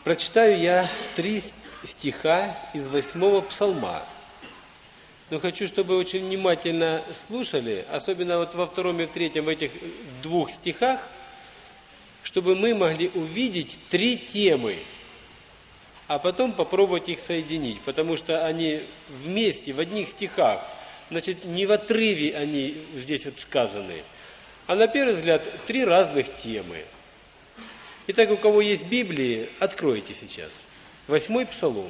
Прочитаю я 3 стиха из 8 псалма. Но хочу, чтобы очень внимательно слушали, особенно вот во 2 и 3, в этих 2 стихах, чтобы мы могли увидеть 3 темы, а потом попробовать их соединить, потому что они вместе, в одних стихах, значит, не в отрыве они здесь вот сказаны, а на первый взгляд 3 разных темы. Итак, у кого есть Библии, откройте сейчас. 8 псалом.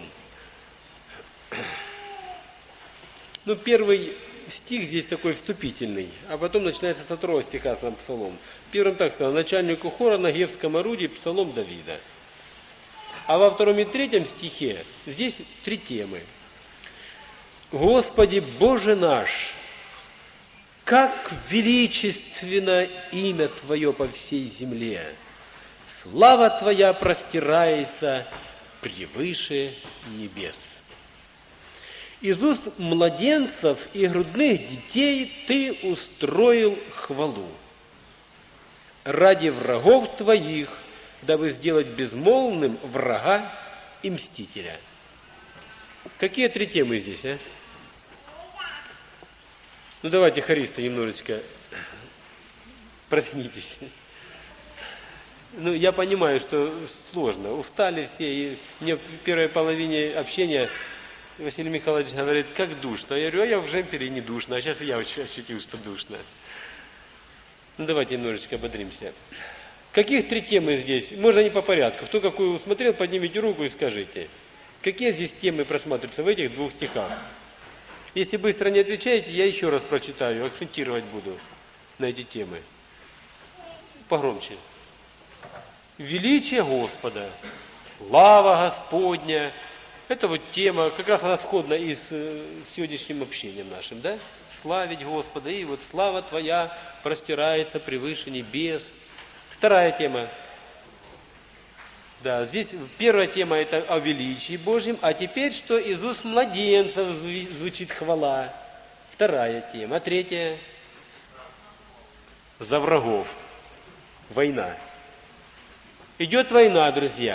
Ну, первый стих здесь такой вступительный, а потом начинается со 2 стиха сам псалом. Первым так сказано: начальнику хора на гевском орудии, псалом Давида. А во 2 и 3 стихе здесь 3 темы. Господи Боже наш, как величественно имя Твое по всей земле! Слава Твоя простирается превыше небес. Из уст младенцев и грудных детей Ты устроил хвалу. Ради врагов Твоих, дабы сделать безмолвным врага и мстителя. Какие 3 темы здесь, а? Ну давайте, хористы, немножечко проснитесь. Ну, я понимаю, что сложно. Устали все. И мне в первой половине общения Василий Михайлович говорит: как душно. Я говорю: а я в жемпере не душно. А сейчас я ощутил, что душно. Ну, давайте немножечко ободримся. Каких 3 темы здесь? Можно не по порядку. Кто какую усмотрел, поднимите руку и скажите. Какие здесь темы просматриваются в этих 2 стихах? Если быстро не отвечаете, я еще раз прочитаю, акцентировать буду на эти темы. Погромче. Величие Господа, слава Господня. Это вот тема, как раз она сходна и с сегодняшним общением нашим, да? Славить Господа, и вот слава Твоя простирается превыше небес. 2 тема. Да, здесь 1 тема это о величии Божьем, а теперь, что из уст младенцев звучит хвала. 2 тема. А 3 за врагов. Война. Идет война, друзья.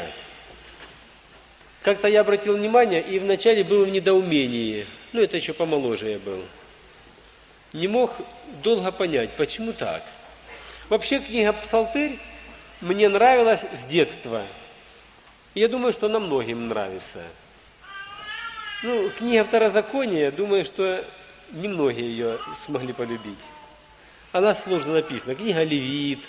Как-то я обратил внимание, и вначале был в недоумении. Ну, это еще помоложе я был. Не мог долго понять, почему так. Вообще, книга «Псалтырь» мне нравилась с детства. Я думаю, что она многим нравится. Ну, книга Второзакония, думаю, что немногие ее смогли полюбить. Она сложно написана. Книга Левит.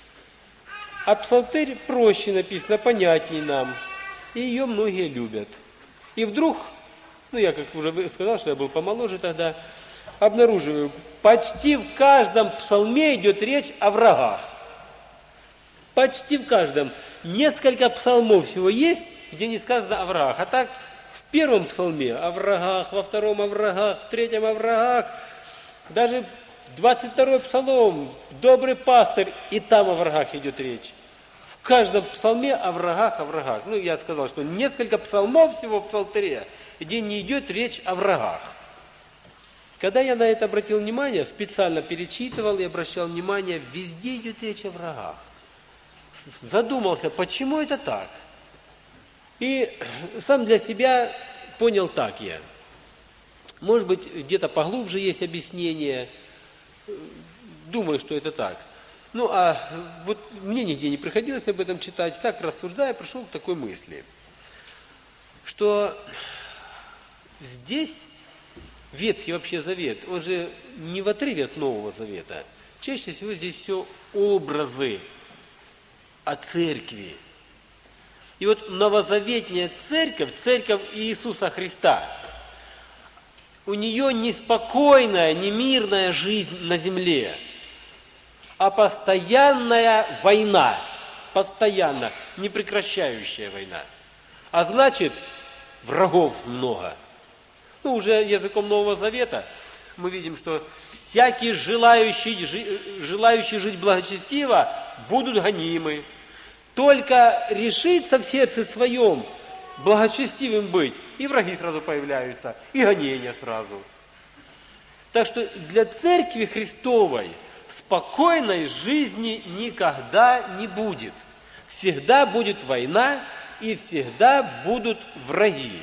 А Псалтырь проще написано, понятней нам. И ее многие любят. И вдруг, ну я как уже сказал, что я был помоложе тогда, обнаруживаю, почти в каждом псалме идет речь о врагах. Почти в каждом. Несколько псалмов всего есть, где не сказано о врагах. А так, в 1 псалме о врагах, во 2 о врагах, в 3 о врагах, даже 22 псалом, добрый пастырь, и там о врагах идет речь. В каждом псалме о врагах, о врагах. Ну, я сказал, что несколько псалмов всего в Псалтыре, где не идет речь о врагах. Когда я на это обратил внимание, специально перечитывал и обращал внимание, везде идет речь о врагах. Задумался, почему это так? И сам для себя понял так я. Может быть, где-то поглубже есть объяснение. Думаю, что это так. Ну, а вот мне нигде не приходилось об этом читать. Так, рассуждая, пришел к такой мысли, что здесь Ветхий вообще Завет, он же не в отрыве от Нового Завета. Чаще всего здесь все образы о церкви. И вот новозаветняя церковь, церковь Иисуса Христа, у нее не спокойная, не мирная жизнь на земле, а постоянная война, постоянно, непрекращающая война. А значит, врагов много. Ну, уже языком Нового Завета мы видим, что всякие желающие жить благочестиво будут гонимы. Только решиться в сердце своем благочестивым быть, и враги сразу появляются, и гонения сразу. Так что для Церкви Христовой спокойной жизни никогда не будет. Всегда будет война, и всегда будут враги.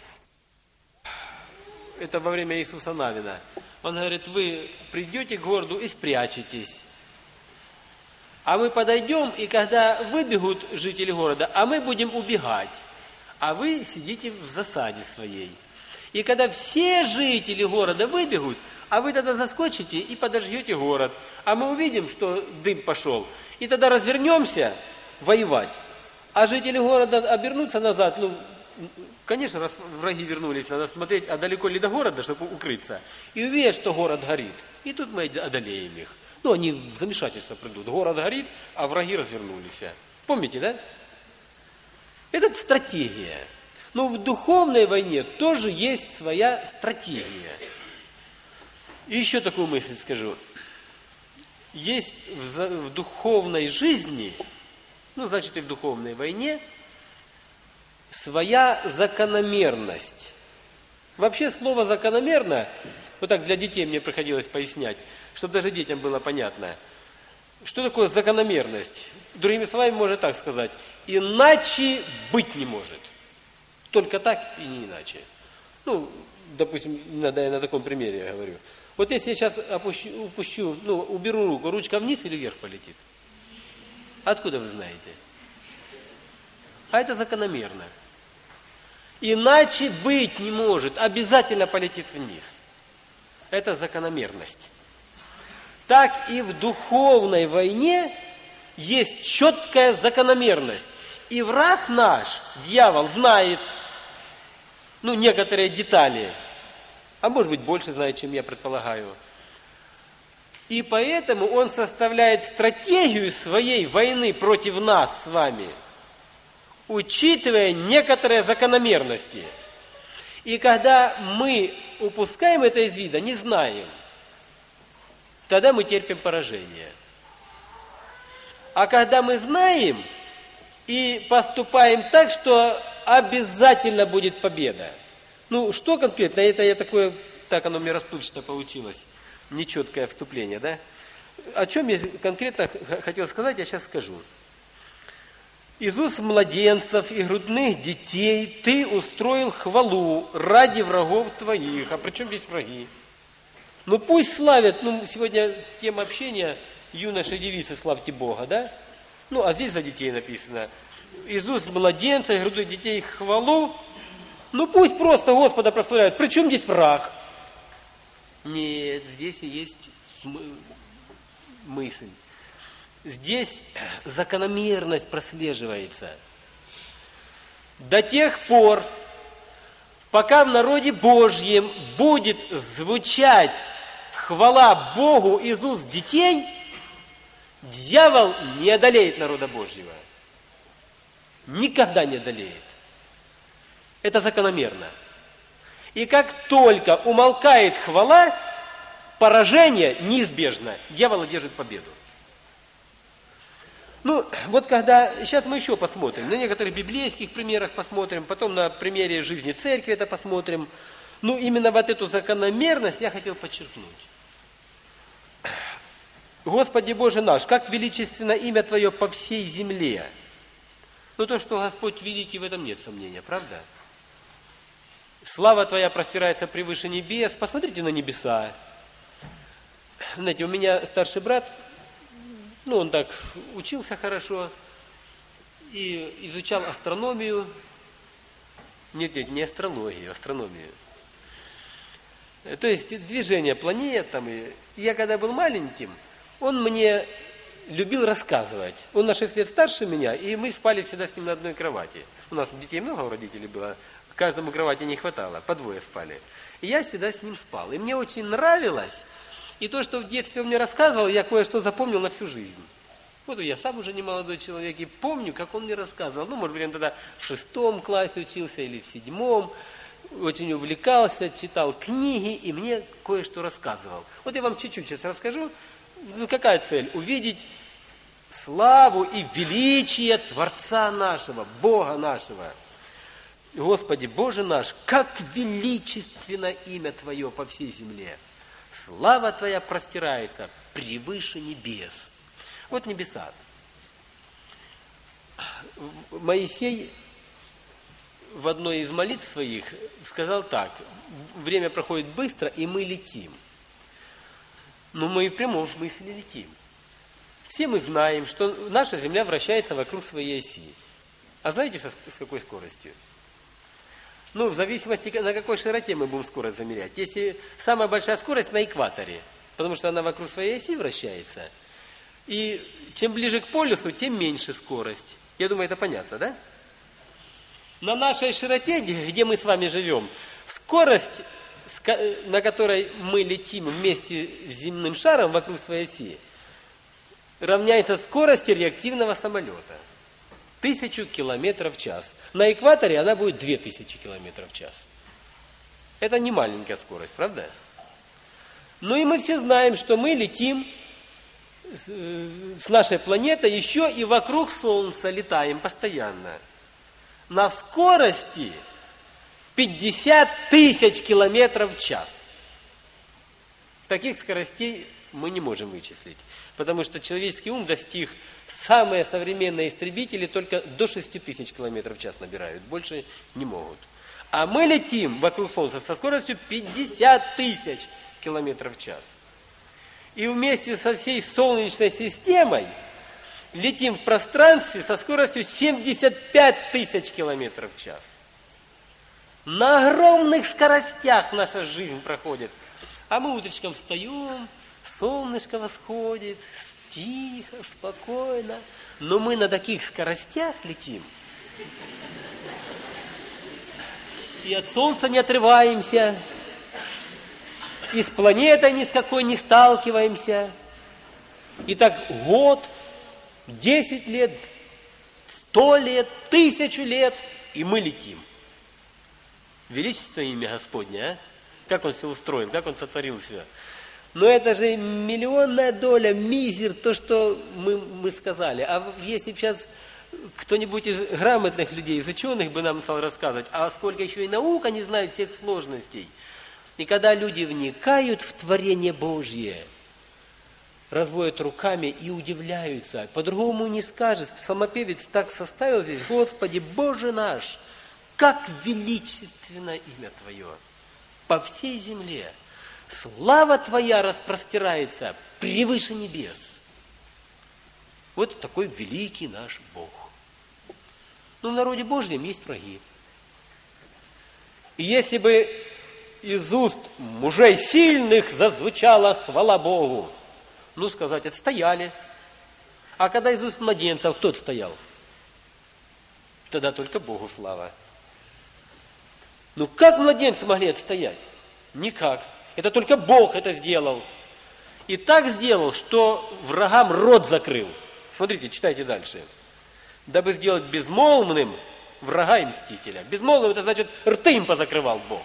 Это во время Иисуса Навина. Он говорит, вы придете к городу и спрячетесь. А мы подойдем, и когда выбегут жители города, а мы будем убегать. А вы сидите в засаде своей. И когда все жители города выбегут, а вы тогда заскочите и подожгете город. А мы увидим, что дым пошел. И тогда развернемся воевать. А жители города обернутся назад. Ну, конечно, раз враги вернулись, надо смотреть, а далеко ли до города, чтобы укрыться. И увидят, что город горит. И тут мы одолеем их. Ну, они в замешательство придут. Город горит, а враги развернулись. Помните, да? Это стратегия. Но в духовной войне тоже есть своя стратегия. И еще такую мысль скажу. Есть в духовной жизни, ну, значит, и в духовной войне, своя закономерность. Вообще слово «закономерно», вот так для детей мне приходилось пояснять, чтобы даже детям было понятно. Что такое закономерность? Другими словами, можно так сказать. Иначе быть не может. Только так и не иначе. Ну, допустим, я на таком примере говорю. Вот если я сейчас уберу руку, ручка вниз или вверх полетит? Откуда вы знаете? А это закономерно. Иначе быть не может. Обязательно полетит вниз. Это закономерность. Так и в духовной войне есть четкая закономерность. И враг наш, дьявол, знает, некоторые детали, а может быть больше знает, чем я предполагаю. И поэтому он составляет стратегию своей войны против нас с вами, учитывая некоторые закономерности. И когда мы упускаем это из вида, не знаем, тогда мы терпим поражение. А когда мы знаем и поступаем так, что обязательно будет победа. Ну, что конкретно? Это я такое, так оно мне расплывчато получилось. Нечеткое вступление, да? О чем я конкретно хотел сказать, я сейчас скажу. Из уст младенцев и грудных детей ты устроил хвалу ради врагов твоих. А при чем здесь враги? Ну пусть славят, сегодня тема общения юноши и девицы, славьте Бога, да? А здесь за детей написано. Из уст младенцев и грудных детей хвалу. Пусть просто Господа прославляют. При чем здесь враг? Нет, здесь и есть мысль. Здесь закономерность прослеживается. До тех пор, пока в народе Божьем будет звучать хвала Богу из уст детей, дьявол не одолеет народа Божьего. Никогда не одолеет. Это закономерно. И как только умолкает хвала, поражение неизбежно. Дьявол одержит победу. Сейчас мы еще посмотрим. На некоторых библейских примерах посмотрим, потом на примере жизни церкви это посмотрим. Именно вот эту закономерность я хотел подчеркнуть. Господи Боже наш, как величественно имя Твое по всей земле. То, что Господь великий, в этом нет сомнения, правда? Слава Твоя простирается превыше небес. Посмотрите на небеса. Знаете, у меня старший брат, он так учился хорошо и изучал астрономию. Нет, не астрологию, астрономию. То есть движение планет. И я когда был маленьким, он мне любил рассказывать. Он на 6 лет старше меня, и мы спали всегда с ним на одной кровати. У нас детей много, у родителей было. Каждому кровати не хватало, по двое спали. И я всегда с ним спал. И мне очень нравилось. И то, что в детстве он мне рассказывал, я кое-что запомнил на всю жизнь. Я сам уже не молодой человек, и помню, как он мне рассказывал. Может быть, он тогда в 6 классе учился или в 7. Очень увлекался, читал книги, и мне кое-что рассказывал. Я вам чуть-чуть сейчас расскажу. Какая цель? Увидеть славу и величие Творца нашего, Бога нашего. Господи Боже наш, как величественно имя Твое по всей земле. Слава Твоя простирается превыше небес. Вот небеса. Моисей в одной из молитв своих сказал так: время проходит быстро, и мы летим. Но мы и в прямом смысле летим. Все мы знаем, что наша Земля вращается вокруг своей оси. А знаете, с какой скоростью? Ну, в зависимости, на какой широте мы будем скорость замерять. Если самая большая скорость на экваторе, потому что она вокруг своей оси вращается, и чем ближе к полюсу, тем меньше скорость. Я думаю, это понятно, да? На нашей широте, где мы с вами живем, скорость, на которой мы летим вместе с земным шаром вокруг своей оси, равняется скорости реактивного самолета. 1000 километров в час. На экваторе она будет 2000 километров в час. Это не маленькая скорость, правда? Ну и мы все знаем, что мы летим с нашей планеты еще и вокруг Солнца летаем постоянно. На скорости 50 тысяч километров в час. Таких скоростей мы не можем вычислить, потому что человеческий ум достиг, самые современные истребители только до 6000 километров в час набирают, больше не могут. А мы летим вокруг Солнца со скоростью 50 тысяч километров в час. И вместе со всей Солнечной системой летим в пространстве со скоростью 75 тысяч километров в час. На огромных скоростях наша жизнь проходит. А мы утречком встаем, солнышко восходит, тихо, спокойно. Но мы на таких скоростях летим. И от солнца не отрываемся, и с планетой ни с какой не сталкиваемся. И так год, 10 лет, 100 лет, 1000 лет, и мы летим. Величественное имя Господне, а? Как Он все устроил, как Он сотворил все. Но это же миллионная доля, мизер, то, что мы сказали. А если бы сейчас кто-нибудь из грамотных людей, из ученых бы нам стал рассказывать, а сколько еще и наука не знает всех сложностей. И когда люди вникают в творение Божье, разводят руками и удивляются. По-другому не скажешь. Псалмопевец так составил здесь: Господи, Боже наш, как величественно имя Твое по всей земле. Слава Твоя распростирается превыше небес. Вот такой великий наш Бог. Но в народе Божьем есть враги. И если бы из уст мужей сильных зазвучала хвала Богу, ну, сказать, отстояли. А когда из уст младенцев, кто отстоял? Тогда только Богу слава. Ну, как младенцы могли отстоять? Никак. Это только Бог это сделал. И так сделал, что врагам рот закрыл. Смотрите, читайте дальше. Дабы сделать безмолвным врага и мстителя. Безмолвным — это значит, рты им позакрывал Бог.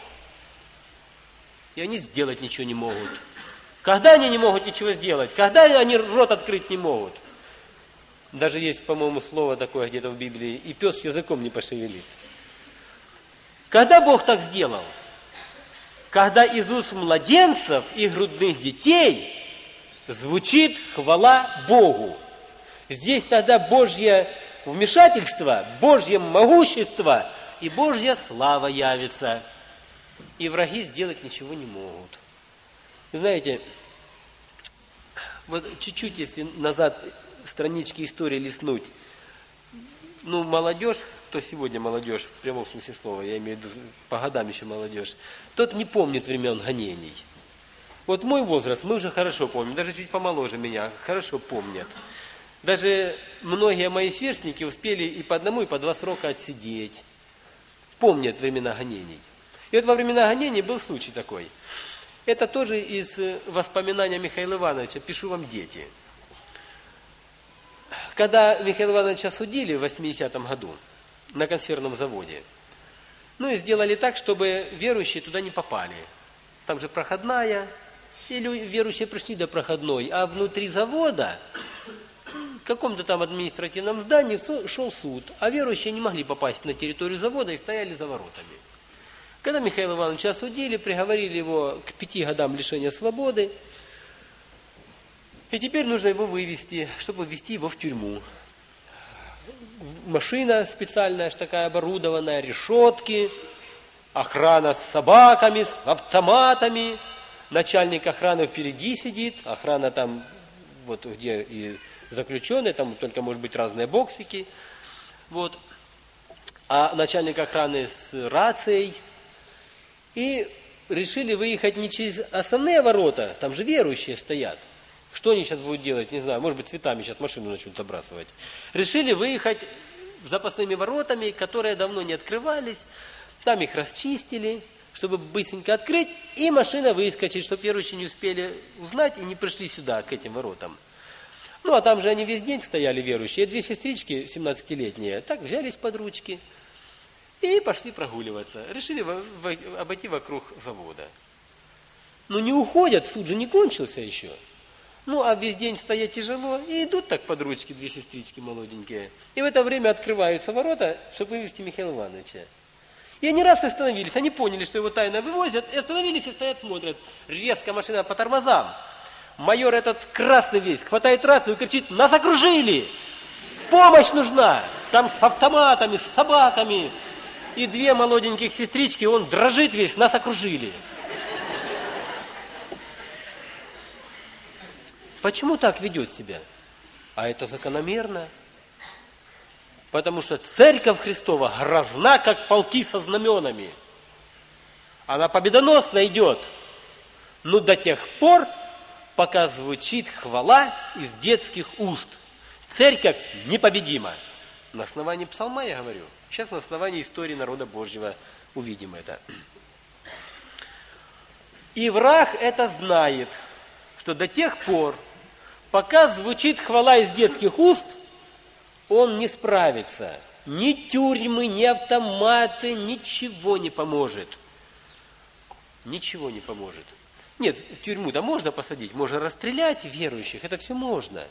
И они сделать ничего не могут. Когда они не могут ничего сделать? Когда они рот открыть не могут? Даже есть, по-моему, слово такое где-то в Библии: и пес языком не пошевелит. Когда Бог так сделал? Когда из уст младенцев и грудных детей звучит хвала Богу. Здесь тогда Божье вмешательство, Божье могущество и Божья слава явится. И враги сделать ничего не могут. Знаете, вот чуть-чуть, если назад странички истории листнуть, ну, молодежь, кто сегодня молодежь, в прямом смысле слова, я имею в виду по годам еще молодежь, тот не помнит времен гонений. Вот мой возраст мы уже хорошо помним, даже чуть помоложе меня, хорошо помнят. Даже многие мои сверстники успели и по одному, и по 2 срока отсидеть. Помнят времена гонений. И вот во времена гонений был случай такой. Это тоже из воспоминания Михаила Ивановича «Пишу вам, дети». Когда Михаила Ивановича судили в 80-м году на консервном заводе, ну и сделали так, чтобы верующие туда не попали. Там же проходная, и верующие пришли до проходной, а внутри завода, в каком-то там административном здании, шел суд, а верующие не могли попасть на территорию завода и стояли за воротами. Когда Михаила Ивановича осудили, приговорили его к 5 годам лишения свободы, и теперь нужно его вывести, чтобы ввести его в тюрьму. машина специальная, такая оборудованная, решетки, охрана с собаками, с автоматами, начальник охраны впереди сидит, охрана там, вот где и заключенные, там только, может быть, разные боксики, вот, а начальник охраны с рацией. И решили выехать не через основные ворота, там же верующие стоят. Что они сейчас будут делать, не знаю, может быть, цветами сейчас машину начнут забрасывать. Решили выехать запасными воротами, которые давно не открывались, там их расчистили, чтобы быстренько открыть, и машина выскочит, чтобы верующие не успели узнать и не пришли сюда, к этим воротам. Ну, а там же они весь день стояли, верующие, две сестрички 17-летние, так взялись под ручки и пошли прогуливаться. Решили обойти вокруг завода. Но не уходят, суд же не кончился еще. Ну, а весь день стоять тяжело, и идут так под ручки две сестрички молоденькие. И в это время открываются ворота, чтобы вывести Михаила Ивановича. И они раз остановились, они поняли, что его тайно вывозят, и остановились и стоят, смотрят. Резко машина по тормозам. Майор этот красный весь, хватает рацию и кричит: нас окружили! Помощь нужна! Там с автоматами, с собаками. И две молоденьких сестрички, он дрожит весь, нас окружили. Почему так ведет себя? А это закономерно. Потому что Церковь Христова грозна, как полки со знаменами. Она победоносно идет. Но до тех пор, пока звучит хвала из детских уст. Церковь непобедима. На основании псалма я говорю. Сейчас на основании истории народа Божьего увидим это. И враг это знает, что до тех пор, пока звучит хвала из детских уст, он не справится. Ни тюрьмы, ни автоматы, ничего не поможет. Ничего не поможет. Нет, в тюрьму-то можно посадить, можно расстрелять верующих, это все можно.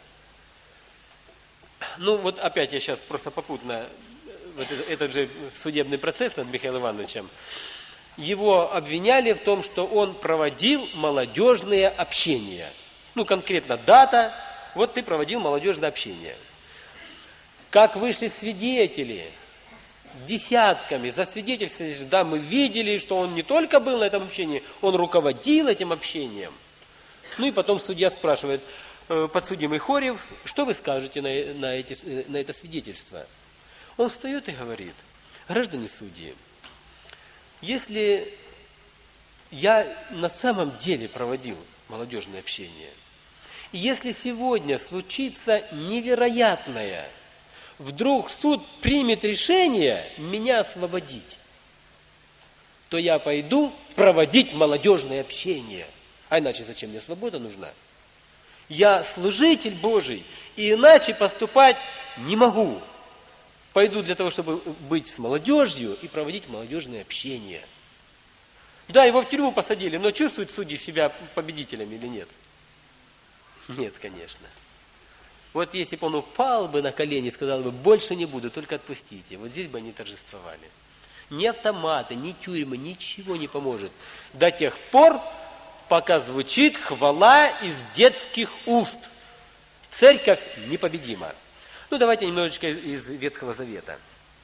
Ну вот опять я сейчас просто попутно, вот этот же судебный процесс над Михаилом Ивановичем, его обвиняли в том, что он проводил молодежные общения. Ну конкретно дата, вот ты проводил молодежное общение. Как вышли свидетели, десятками засвидетельствовали, да, мы видели, что он не только был на этом общении, он руководил этим общением. Ну и потом судья спрашивает, подсудимый Хорев, что вы скажете на это свидетельство? Он встает и говорит: граждане судьи, если я на самом деле проводил молодежное общение, и если сегодня случится невероятное, вдруг суд примет решение меня освободить, то я пойду проводить молодежное общение. А иначе зачем мне свобода нужна? Я служитель Божий, и иначе поступать не могу. Пойду для того, чтобы быть с молодежью и проводить молодежное общение. Да, его в тюрьму посадили, но чувствуют судьи себя победителями или нет? Нет, конечно. Вот если бы он упал бы на колени и сказал бы: больше не буду, только отпустите. Вот здесь бы они торжествовали. Ни автоматы, ни тюрьмы, ничего не поможет. До тех пор, пока звучит хвала из детских уст. Церковь непобедима. Ну, давайте немножечко из Ветхого Завета.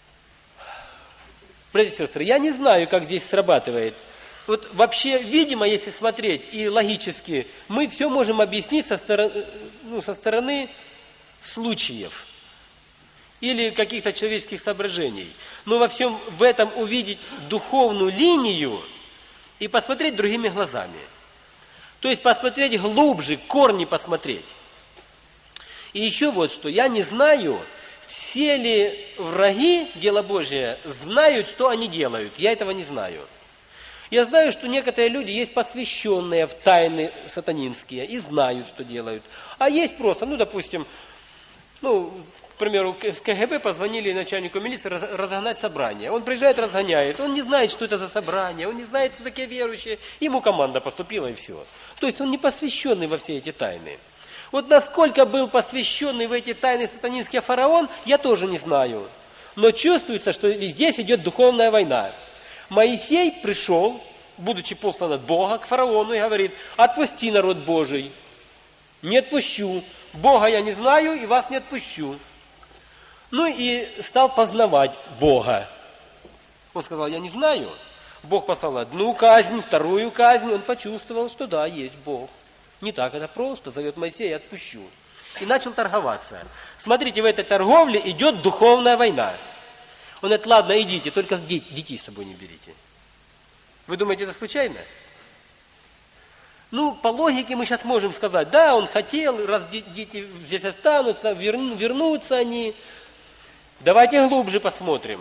Братья и сестры, я не знаю, как здесь срабатывает. Вот вообще, видимо, если смотреть и логически, мы все можем объяснить со стороны случаев или каких-то человеческих соображений. Но во всем в этом увидеть духовную линию и посмотреть другими глазами. То есть посмотреть глубже, корни посмотреть. И еще вот что, я не знаю, все ли враги дела Божия знают, что они делают. Я этого не знаю. Я знаю, что некоторые люди есть посвященные в тайны сатанинские и знают, что делают. А есть просто, допустим, к примеру, с КГБ позвонили начальнику милиции разогнать собрание. Он приезжает, разгоняет. Он не знает, что это за собрание, он не знает, кто такие верующие. Ему команда поступила и все. То есть он не посвященный во все эти тайны. Вот насколько был посвященный в эти тайны сатанинский фараон, я тоже не знаю. Но чувствуется, что здесь идет духовная война. Моисей пришел, будучи послан от Бога, к фараону и говорит: отпусти народ Божий. Не отпущу. Бога я не знаю и вас не отпущу. Ну и стал познавать Бога. Он сказал, я не знаю. Бог послал одну казнь, вторую казнь. Он почувствовал, что да, есть Бог. Не так это просто. Зовет Моисея, отпущу. И начал торговаться. Смотрите, в этой торговле идет духовная война. Он говорит, ладно, идите, только детей с собой не берите. Вы думаете, это случайно? Ну, по логике мы сейчас можем сказать, да, он хотел, раз дети здесь останутся, вернутся они. Давайте глубже посмотрим.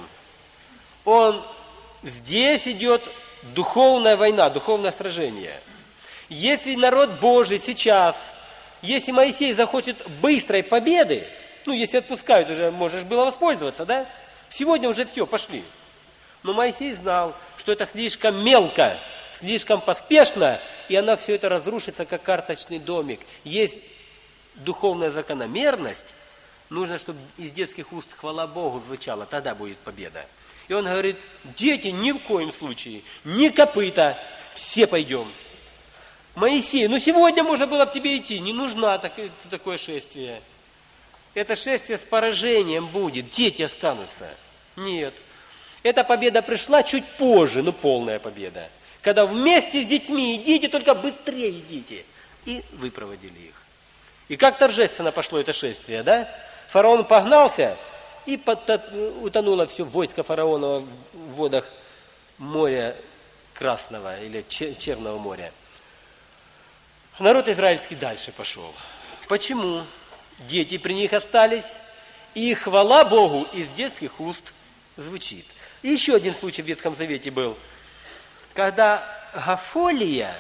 Здесь идет духовная война, духовное сражение. Если народ Божий сейчас, если Моисей захочет быстрой победы, ну, если отпускают, уже можешь было воспользоваться, да? Сегодня уже все, пошли. Но Моисей знал, что это слишком мелко, слишком поспешно, и она все это разрушится, как карточный домик. Есть духовная закономерность, нужно, чтобы из детских уст хвала Богу звучало, тогда будет победа. И он говорит, дети, ни в коем случае, ни копыта, все пойдем. Моисей, ну сегодня можно было бы тебе идти, не нужно такое шествие. Это шествие с поражением будет, дети останутся. Нет. Эта победа пришла чуть позже, но полная победа. Когда вместе с детьми идите, только быстрее идите. И выпроводили их. И как торжественно пошло это шествие, да? Фараон погнался, и утонуло все войско фараонова в водах моря Красного или Черного моря. Народ израильский дальше пошел. Почему? Дети при них остались, и хвала Богу из детских уст звучит. И еще один случай в Ветхом Завете был, когда Гафолия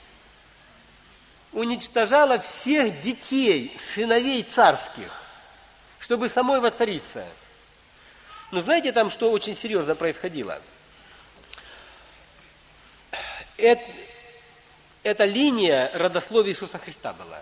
уничтожала всех детей, сыновей царских, чтобы самой воцариться. Но знаете, там что очень серьезно происходило? Это линия родословия Иисуса Христа была.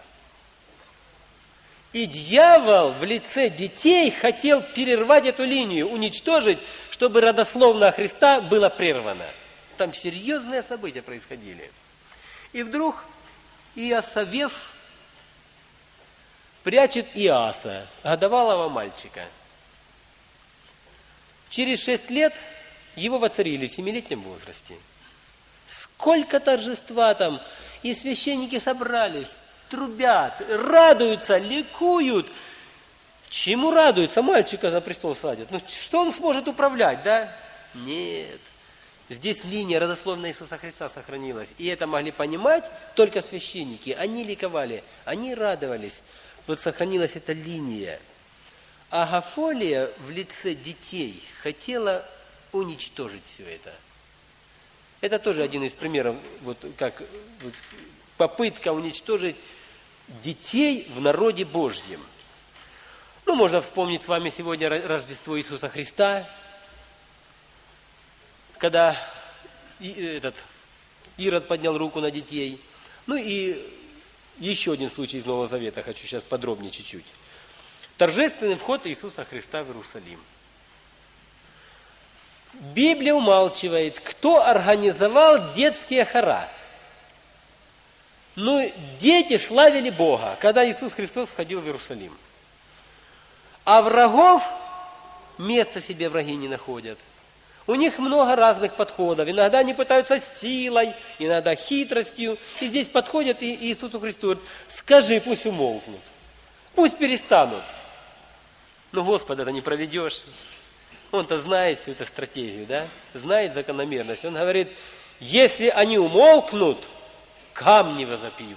И дьявол в лице детей хотел перервать эту линию, уничтожить, чтобы родословное Христа было прервано. Там серьезные события происходили. И вдруг Иосавев прячет Иаса, годовалого мальчика. Через 6 лет его воцарили в 7-летнем возрасте. Сколько торжества там, и священники собрались, трубят, радуются, ликуют. Чему радуются? Мальчика за престол садят. Ну, что он сможет управлять, да? Нет. Здесь линия родословная Иисуса Христа сохранилась. И это могли понимать только священники. Они ликовали, они радовались. Вот сохранилась эта линия. А Гафолия в лице детей хотела уничтожить все это. Это тоже один из примеров, вот как вот, попытка уничтожить детей в народе Божьем. Ну, можно вспомнить с вами сегодня Рождество Иисуса Христа, когда Ирод поднял руку на детей. Ну и еще один случай из Нового Завета, хочу сейчас подробнее чуть-чуть. Торжественный вход Иисуса Христа в Иерусалим. Библия умалчивает, кто организовал детские хора. Ну, дети славили Бога, когда Иисус Христос входил в Иерусалим. А врагов места себе враги не находят. У них много разных подходов. Иногда они пытаются силой, иногда хитростью. И здесь подходят и Иисусу Христу говорят, скажи, пусть умолкнут, пусть перестанут. Но Господа это не проведешь. Он-то знает всю эту стратегию, да? Знает закономерность. Он говорит, если они умолкнут, камни возопьют.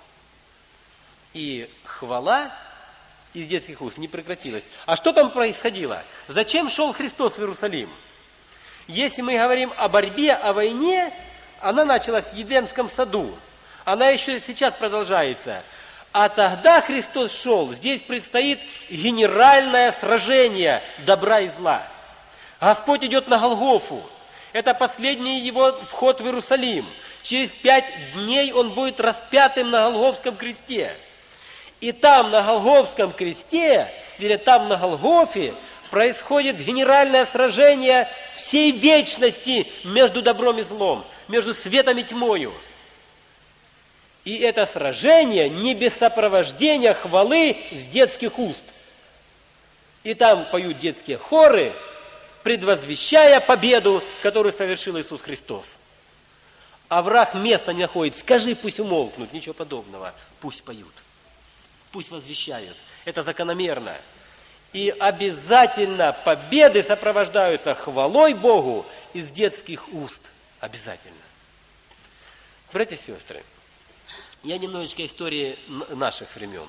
И хвала из детских уст не прекратилась. А что там происходило? Зачем шел Христос в Иерусалим? Если мы говорим о борьбе, о войне, она началась в Едемском саду. Она еще сейчас продолжается. А тогда Христос шел. Здесь предстоит генеральное сражение добра и зла. Господь идет на Голгофу. Это последний его вход в Иерусалим. Через 5 дней он будет распятым на Голгофском кресте. И там, на Голгофском кресте, или там, на Голгофе, происходит генеральное сражение всей вечности между добром и злом, между светом и тьмою. И это сражение не без сопровождения хвалы с детских уст. И там поют детские хоры, предвозвещая победу, которую совершил Иисус Христос. А враг места не находит. Скажи, пусть умолкнут. Ничего подобного. Пусть поют. Пусть возвещают. Это закономерно. И обязательно победы сопровождаются хвалой Богу из детских уст. Обязательно. Братья и сестры, я немножечко истории наших времен.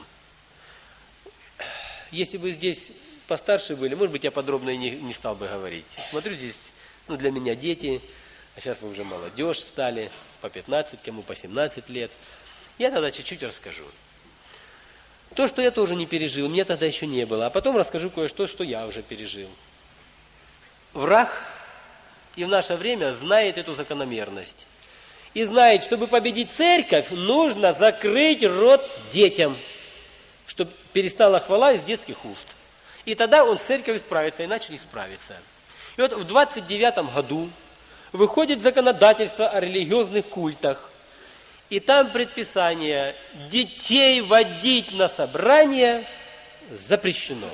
Если бы здесь постарше были, может быть, я подробно и не стал бы говорить. Смотрю, здесь, для меня дети, а сейчас вы уже молодежь стали, по 15, кому по 17 лет. Я тогда чуть-чуть расскажу. То, что я тоже не пережил, мне тогда еще не было. А потом расскажу кое-что, что я уже пережил. Враг и в наше время знает эту закономерность. И знает, чтобы победить церковь, нужно закрыть рот детям, чтобы перестала хвала из детских уст. И тогда он с церковью справится, иначе не справится. И вот в 29 году выходит законодательство о религиозных культах. И там предписание: детей водить на собрание запрещено.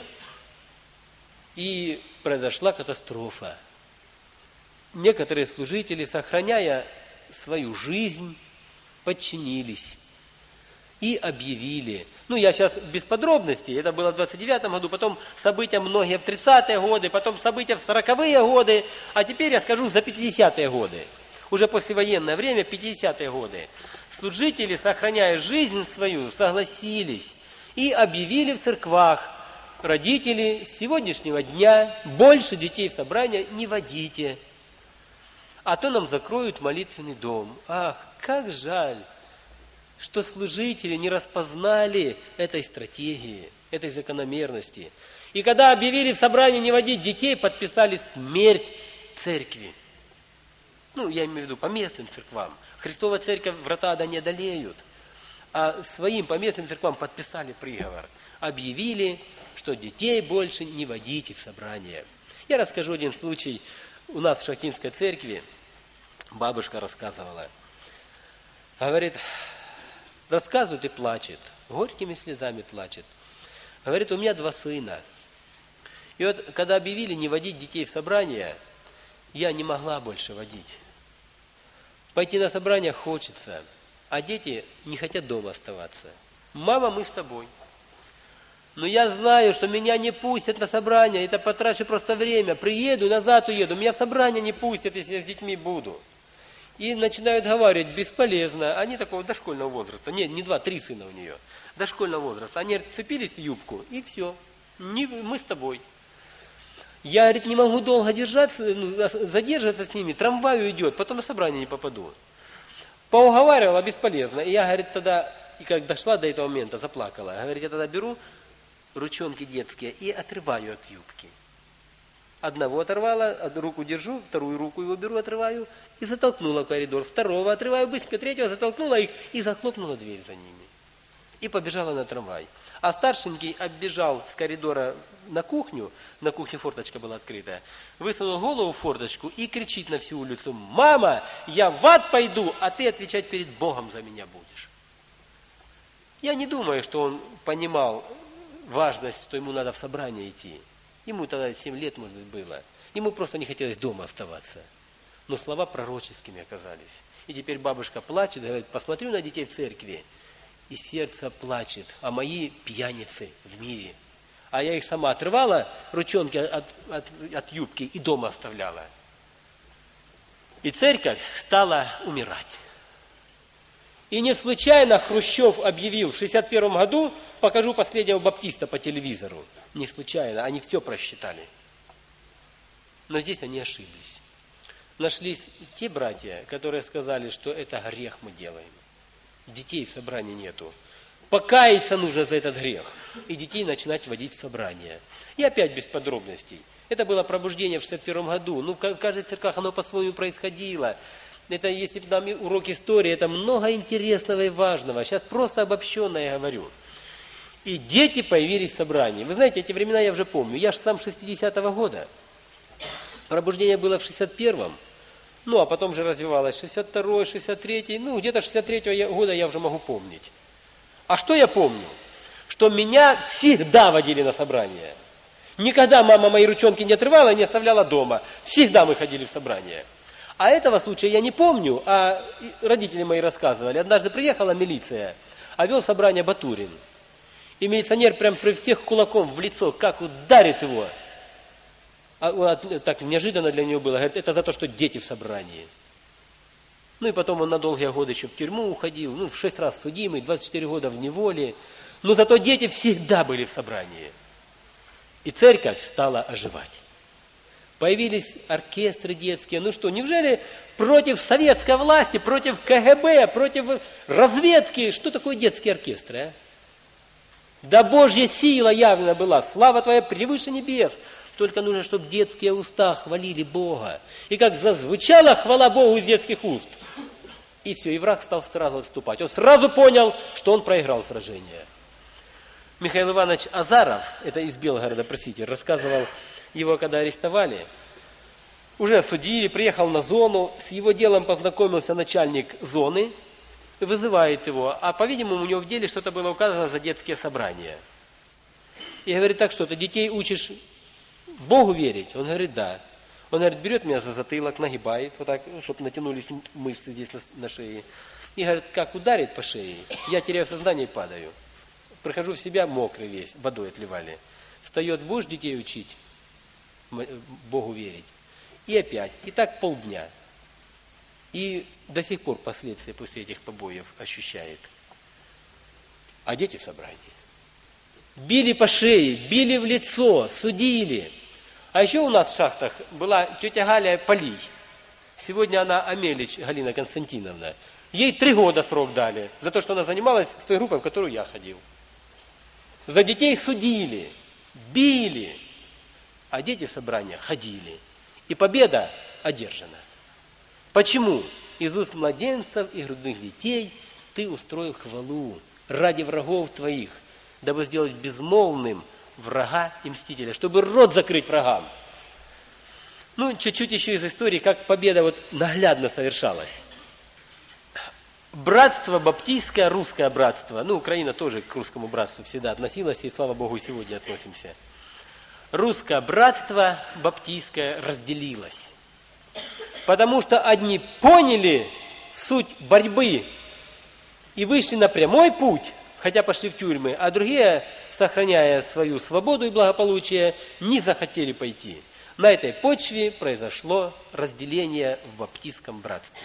И произошла катастрофа. Некоторые служители, сохраняя свою жизнь, подчинились и объявили. Я сейчас без подробностей, это было в 29 году, потом события многие в 30-е годы, потом события в 40-е годы, а теперь я скажу за 50-е годы. Уже послевоенное время, 50-е годы. Служители, сохраняя жизнь свою, согласились и объявили в церквах: родители, с сегодняшнего дня больше детей в собрание не водите, а то нам закроют молитвенный дом. Ах, как жаль, что служители не распознали этой стратегии, этой закономерности. И когда объявили в собрании не водить детей, подписали смерть церкви. Я имею в виду по местным церквам. Христова церковь врата ада не одолеют. А своим по местным церквам подписали приговор. Объявили, что детей больше не водите в собрание. Я расскажу один случай. У нас в Шахтинской церкви бабушка рассказывала. Говорит, рассказывает и плачет. Горькими слезами плачет. Говорит, у меня 2 сына. И вот, когда объявили не водить детей в собрание, я не могла больше водить. Пойти на собрание хочется, а дети не хотят дома оставаться. Мама, мы с тобой. Но я знаю, что меня не пустят на собрание, это потрачу просто время. Приеду, назад уеду, меня в собрание не пустят, если я с детьми буду. И начинают говорить, бесполезно. Они такого дошкольного возраста. Нет, не 2, 3 сына у нее. Дошкольного возраста. Они цепились в юбку, и все. Мы с тобой. Я, говорит, не могу долго задерживаться с ними, трамвай уйдет, потом на собрание не попаду. Поуговаривала, бесполезно. И я, говорит, тогда, и как дошла до этого момента, заплакала. Говорит, я тогда беру ручонки детские и отрываю от юбки. Одного оторвала, руку держу, вторую руку его беру, отрываю и затолкнула в коридор. Второго отрываю быстренько, третьего затолкнула их и захлопнула дверь за ними. И побежала на трамвай. А старшенький оббежал с коридора на кухню форточка была открытая, высунул голову в форточку и кричит на всю улицу: «Мама, я в ад пойду, а ты отвечать перед Богом за меня будешь». Я не думаю, что он понимал важность, что ему надо в собрание идти. Ему тогда 7 лет, может быть, было. Ему просто не хотелось дома оставаться. Но слова пророческими оказались. И теперь бабушка плачет, говорит: посмотрю на детей в церкви, и сердце плачет, а мои пьяницы в мире. А я их сама отрывала, ручонки от юбки, и дома оставляла. И церковь стала умирать. И не случайно Хрущев объявил в 1961 году, покажу последнего баптиста по телевизору. Не случайно, они все просчитали. Но здесь они ошиблись. Нашлись те братья, которые сказали, что это грех мы делаем. Детей в собрании нету. Покаяться нужно за этот грех. И детей начинать водить в собрание. И опять без подробностей. Это было пробуждение в 1961 году. В каждой церкви оно по-своему происходило. Это, если бы нам урок истории, это много интересного и важного. Сейчас просто обобщенно я говорю. И дети появились в собрании. Вы знаете, эти времена я уже помню. Я же сам 60-го года. Пробуждение было в 61-м. А потом же развивалось 62-й, 63-й. Где-то 63-го года я уже могу помнить. А что я помню? Что меня всегда водили на собрание. Никогда мама мои ручонки не отрывала и не оставляла дома. Всегда мы ходили в собрание. А этого случая я не помню, а родители мои рассказывали. Однажды приехала милиция, а вел собрание Батурин. И милиционер прям при всех кулаком в лицо, как ударит его. Так неожиданно для него было. Говорит, это за то, что дети в собрании. Ну и потом он на долгие годы еще в тюрьму уходил. Ну, в 6 раз судимый, 24 года в неволе. Но зато дети всегда были в собрании. И церковь стала оживать. Появились оркестры детские. Ну что, неужели против советской власти, против КГБ, против разведки, что такое детские оркестры, а? Да Божья сила явно была, слава Твоя превыше небес. Только нужно, чтобы детские уста хвалили Бога. И как зазвучала хвала Богу из детских уст. И все, и враг стал сразу отступать. Он сразу понял, что он проиграл сражение. Михаил Иванович Азаров, это из Белгорода, простите, рассказывал, его когда арестовали, уже осудили, приехал на зону, с его делом познакомился начальник зоны, вызывает его, а, по-видимому, у него в деле что-то было указано за детские собрания. И говорит, так что, ты детей учишь Богу верить? Он говорит, да. Он говорит, берет меня за затылок, нагибает, вот так, чтобы натянулись мышцы здесь на шее. И говорит, как ударит по шее, я теряю сознание и падаю. Прихожу в себя, мокрый весь, водой отливали. Встает, будешь детей учить, Богу верить? И опять. И так полдня. И до сих пор последствия после этих побоев ощущает. А дети в собрании. Били по шее, били в лицо, судили. А еще у нас в шахтах была тетя Галя Полий. Сегодня она Амелич Галина Константиновна. Ей 3 года срок дали за то, что она занималась с той группой, в которую я ходил. За детей судили, били, а дети в собрания ходили. И победа одержана. Почему? Из уст младенцев и грудных детей ты устроил хвалу ради врагов твоих, дабы сделать безмолвным врага и мстителя, чтобы рот закрыть врагам. Ну, чуть-чуть еще из истории, как победа вот наглядно совершалась. Братство баптистское, русское братство, ну, Украина тоже к русскому братству всегда относилась, и, слава Богу, и сегодня относимся. Русское братство баптистское разделилось. Потому что одни поняли суть борьбы и вышли на прямой путь, хотя пошли в тюрьмы, а другие, сохраняя свою свободу и благополучие, не захотели пойти. На этой почве произошло разделение в баптистском братстве.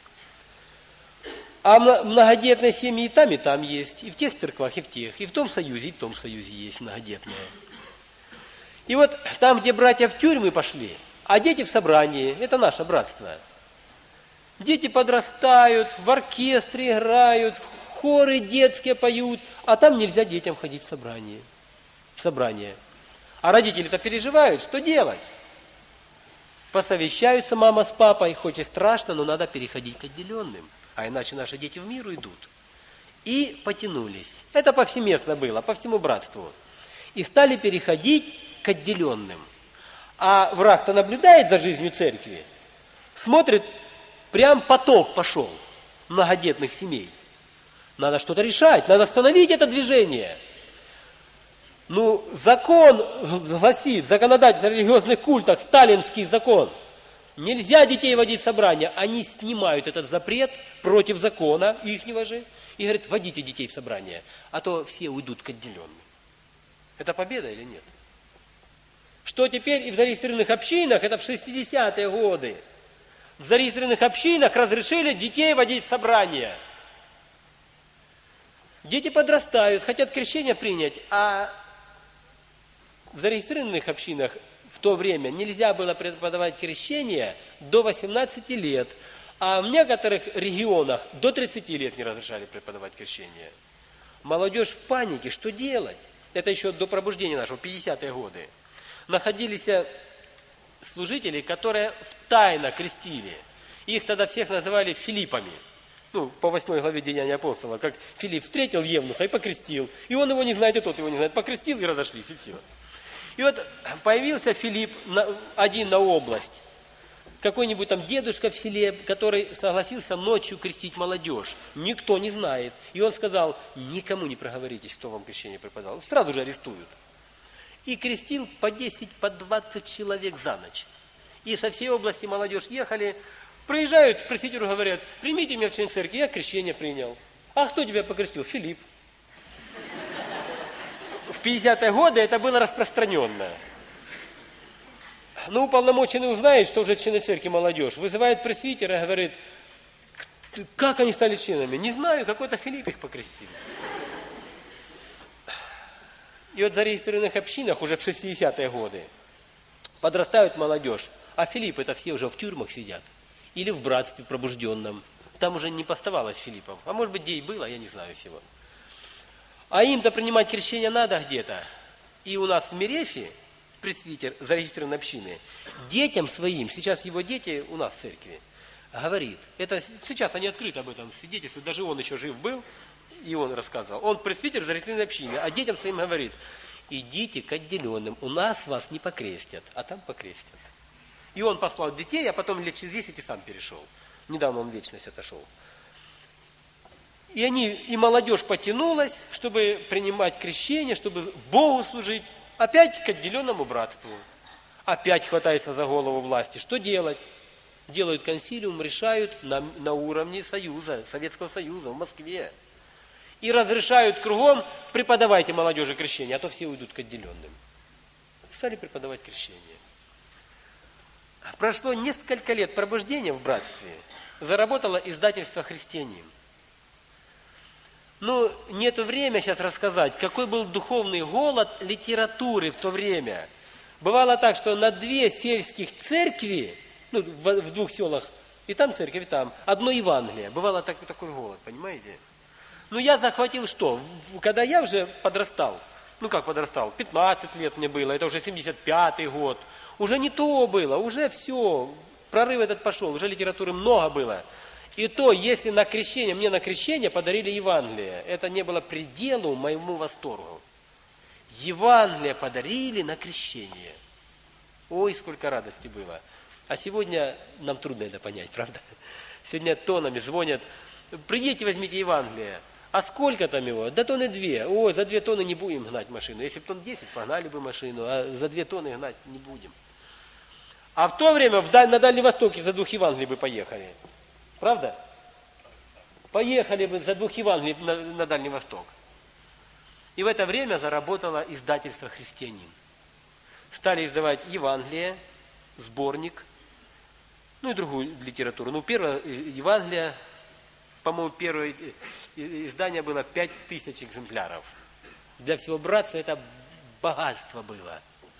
А многодетные семьи и там есть, и в тех церквах, и в тех, и в том союзе есть многодетные. И вот там, где братья в тюрьмы пошли, а дети в собрании, это наше братство. Дети подрастают, в оркестре играют, в хоры детские поют, а там нельзя детям ходить в собрание. А родители-то переживают, что делать? Посовещаются мама с папой, хоть и страшно, но надо переходить к отделенным, а иначе наши дети в мир уйдут. И потянулись. Это повсеместно было, по всему братству. И стали переходить к отделенным. А враг-то наблюдает за жизнью церкви, смотрит, прям поток пошел многодетных семей. Надо что-то решать, надо остановить это движение. Ну, закон гласит, законодательство о религиозных культах, сталинский закон. Нельзя детей водить в собрание. Они снимают этот запрет против закона, ихнего же, и говорят, водите детей в собрание, а то все уйдут к отделенным. Это победа или нет? Что теперь и в зарегистрированных общинах, это в 60-е годы, в зарегистрированных общинах разрешили детей водить в собрание. Дети подрастают, хотят крещение принять, а в зарегистрированных общинах в то время нельзя было преподавать крещение до 18 лет, а в некоторых регионах до 30 лет не разрешали преподавать крещение. Молодежь в панике, что делать? Это еще до пробуждения нашего, 50-е годы. Находились служители, которые втайно крестили. Их тогда всех называли Филиппами. Ну, по 8 главе Деяния апостола, как Филипп встретил евнуха и покрестил. И он его не знает, и тот его не знает. Покрестил и разошлись, и все. И вот появился Филипп один на область. Какой-нибудь там дедушка в селе, который согласился ночью крестить молодежь. Никто не знает. И он сказал, никому не проговоритесь, кто вам крещение преподал. Сразу же арестуют. и крестил по 10, по 20 человек за ночь. И со всей области молодежь ехали, приезжают к пресвитеру, говорят: примите меня в член церкви, я крещение принял. А кто тебя покрестил? Филипп. В 50-е годы это было распространенно. Ну, уполномоченный узнает, что уже члены церкви молодежь, вызывает пресвитера и говорит: как они стали членами? Не знаю, какой-то Филипп их покрестил. И вот в зарегистрированных общинах уже в 60-е годы подрастают молодежь, а Филипп это все уже в тюрьмах сидят. Или в братстве пробужденном. Там уже не поставалось Филиппов. А может быть, где и было, я не знаю всего. А им-то принимать крещение надо где-то. И у нас в Мерефе пресвитер зарегистрированной общины детям своим, сейчас его дети у нас в церкви, говорит, это сейчас они открыто об этом свидетельствуют, даже он еще жив был, и он рассказывал. Он пресвитер зарегистрированной общины, а детям своим говорит: идите к отделенным, у нас вас не покрестят, а там покрестят. И он послал детей, а потом лет через 10 и сам перешел. Недавно он в вечность отошел. И молодежь потянулась, чтобы принимать крещение, чтобы Богу служить, опять к отделенному братству. Опять хватается за голову власти. Что делать? Делают консилиум, решают на уровне Союза, Советского Союза в Москве. И разрешают кругом: преподавайте молодежи крещение, а то все уйдут к отделенным. Стали преподавать крещение. Прошло несколько лет пробуждения в братстве, заработало издательство «Христианин». Ну, нету времени сейчас рассказать, какой был духовный голод литературы в то время. Бывало так, что на 2 сельских церкви, ну, в 2 селах, и там церковь, и там, одно Евангелие. Бывало такой голод, понимаете? Ну, я захватил что? Когда я уже подрастал, 15 лет мне было, это уже 75-й год, уже не то было, уже все, прорыв этот пошел, уже литературы много было. И то, если мне на крещение подарили Евангелие, это не было пределу моему восторгу. Евангелие подарили на крещение. Ой, сколько радости было. А сегодня нам трудно это понять, правда? Сегодня тоннами звонят: придите, возьмите Евангелие. А сколько там его? Да тонны 2. Ой, за 2 тонны не будем гнать машину. Если бы тонн 10, погнали бы машину, а за 2 тонны гнать не будем. А в то время на Дальнем Востоке за 2 Евангелий бы поехали. Правда? Поехали бы за 2 Евангелий на Дальний Восток. И в это время заработало издательство «Христианин». Стали издавать Евангелие, сборник, ну и другую литературу. Ну, первое Евангелие, по-моему, первое издание было 5000 экземпляров. Для всего братства это богатство было.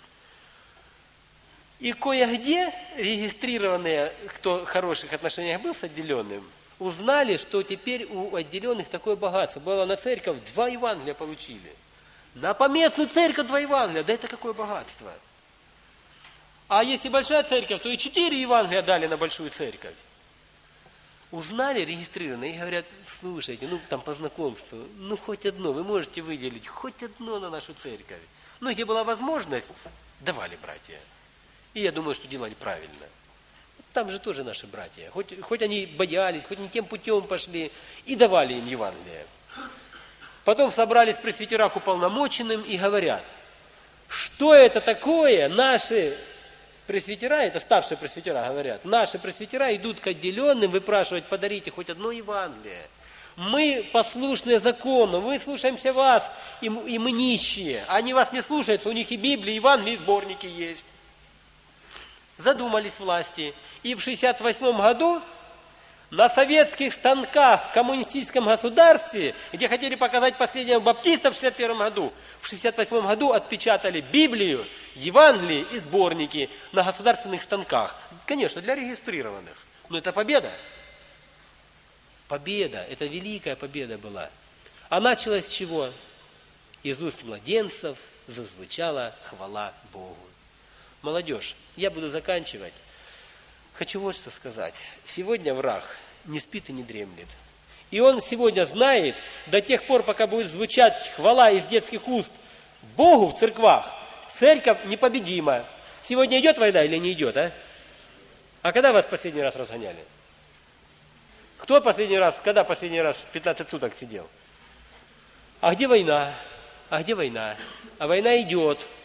И кое-где регистрированные, кто в хороших отношениях был с отделенным, узнали, что теперь у отделенных такое богатство. Было на церковь 2 Евангелия получили. На поместную церковь 2 Евангелия. Да это какое богатство. А если большая церковь, то и 4 Евангелия дали на большую церковь. Узнали регистрированные и говорят: слушайте, там по знакомству, хоть одно, вы можете выделить, хоть одно на нашу церковь. Где была возможность, давали братья. И я думаю, что делали правильно. Там же тоже наши братья. Хоть они боялись, хоть не тем путем пошли, и давали им Евангелие. Потом собрались пресвитера к уполномоченным и говорят: что это такое? Наши пресвитера, это старшие пресвитера говорят, наши пресвитера идут к отделенным выпрашивать: подарите хоть одно Евангелие. Мы послушные закону, мы слушаемся вас, и мы нищие. Они вас не слушаются, у них и Библия, и Евангелие, и сборники есть. Задумались власти. И в 1968 году на советских станках в коммунистическом государстве, где хотели показать последнего баптиста в 1961 году, в 1968 году отпечатали Библию, Евангелие и сборники на государственных станках. Конечно, для регистрированных. Но это победа. Победа. Это великая победа была. А началось с чего? Из уст младенцев зазвучала хвала Богу. Молодежь, я буду заканчивать. Хочу вот что сказать. Сегодня враг не спит и не дремлет. И он сегодня знает, до тех пор, пока будет звучать хвала из детских уст Богу в церквах, церковь непобедима. Сегодня идет война или не идет, а? А когда вас последний раз разгоняли? Когда последний раз 15 суток сидел? А где война? А война идет.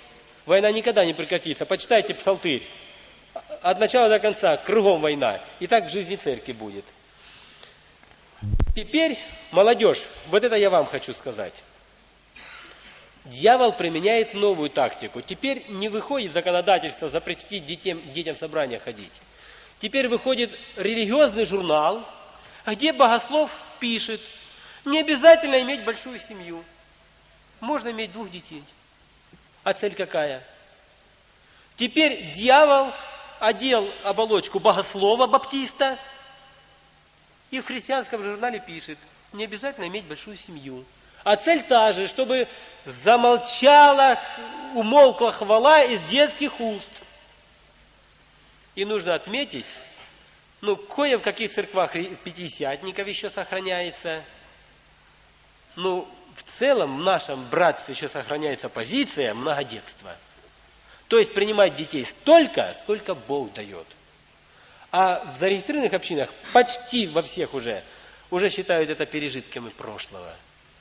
Война никогда не прекратится. Почитайте Псалтырь. От начала до конца кругом война. И так в жизни церкви будет. Теперь, молодежь, вот это я вам хочу сказать. Дьявол применяет новую тактику. Теперь не выходит законодательство запретить детям в собрания ходить. Теперь выходит религиозный журнал, где богослов пишет, не обязательно иметь большую семью. Можно иметь 2 детей. А цель какая? Теперь дьявол одел оболочку богослова, баптиста, и в христианском журнале пишет, не обязательно иметь большую семью. А цель та же, чтобы замолчала, умолкла хвала из детских уст. И нужно отметить, кое в каких церквах пятидесятников еще сохраняется. В целом в нашем братстве еще сохраняется позиция многодетства. То есть принимать детей столько, сколько Бог дает. А в зарегистрированных общинах почти во всех уже считают это пережитками прошлого.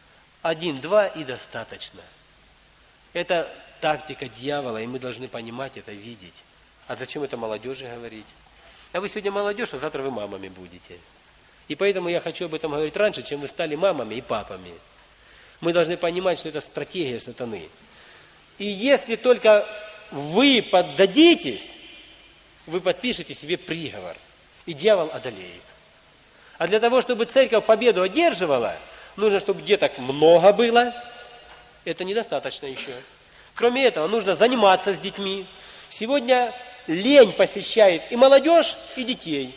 1-2 и достаточно. Это тактика дьявола, и мы должны понимать это, видеть. А зачем это молодежи говорить? А вы сегодня молодежь, а завтра вы мамами будете. И поэтому я хочу об этом говорить раньше, чем вы стали мамами и папами. Мы должны понимать, что это стратегия сатаны. И если только вы поддадитесь, вы подпишете себе приговор, и дьявол одолеет. А для того, чтобы церковь победу одерживала, нужно, чтобы деток много было. Это недостаточно еще. Кроме этого, нужно заниматься с детьми. Сегодня лень посещает и молодежь, и детей.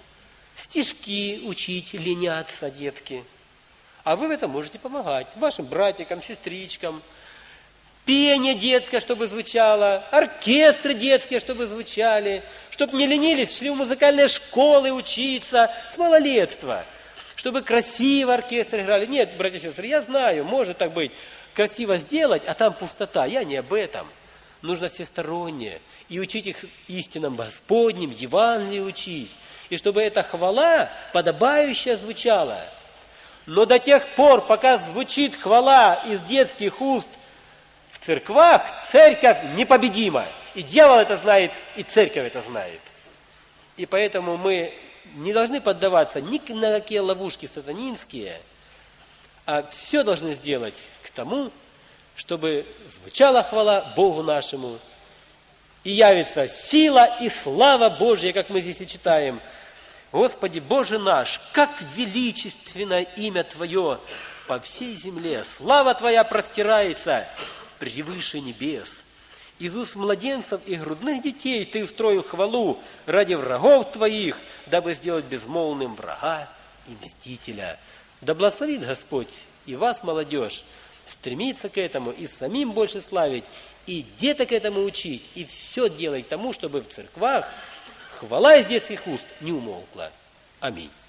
Стишки учить, ленятся детки. А вы в этом можете помогать вашим братикам, сестричкам. Пение детское, чтобы звучало, оркестры детские, чтобы звучали, чтобы не ленились, шли в музыкальные школы учиться с малолетства, чтобы красиво оркестры играли. Нет, братья и сестры, я знаю, может так быть, красиво сделать, а там пустота. Я не об этом. Нужно всесторонне. И учить их истинам Господним, Евангелие учить. И чтобы эта хвала подобающая звучала. Но до тех пор, пока звучит хвала из детских уст в церквах, церковь непобедима. И дьявол это знает, и церковь это знает. И поэтому мы не должны поддаваться ни на какие ловушки сатанинские, а все должны сделать к тому, чтобы звучала хвала Богу нашему, и явится сила и слава Божья, как мы здесь и читаем. Господи Боже наш, как величественно имя Твое по всей земле. Слава Твоя простирается превыше небес. Из уст младенцев и грудных детей Ты устроил хвалу ради врагов Твоих, дабы сделать безмолвным врага и мстителя. Да благословит Господь и вас, молодежь, стремиться к этому и самим больше славить, и деток этому учить, и все делать к тому, чтобы в церквах хвала из детских уст не умолкла. Аминь.